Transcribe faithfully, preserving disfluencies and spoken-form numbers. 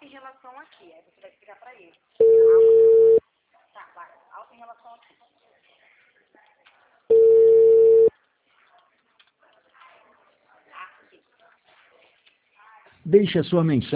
alta em relação aqui. Aí você vai explicar pra ele. Tá, vai. Alta em relação aqui. Deixe a sua mensagem.